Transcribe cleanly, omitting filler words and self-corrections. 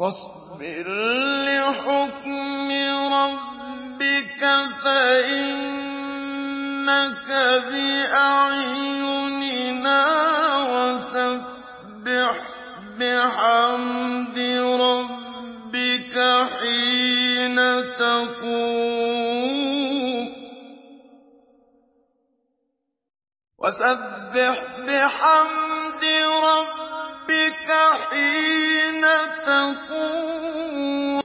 وَاصْبِرْ لِحُكْمِ رَبِّكَ فَإِنَّكَ بِأَعْيُنِنَا وَسَبِّحْ بِحَمْدِ رَبِّكَ حِينَ تَقُومُ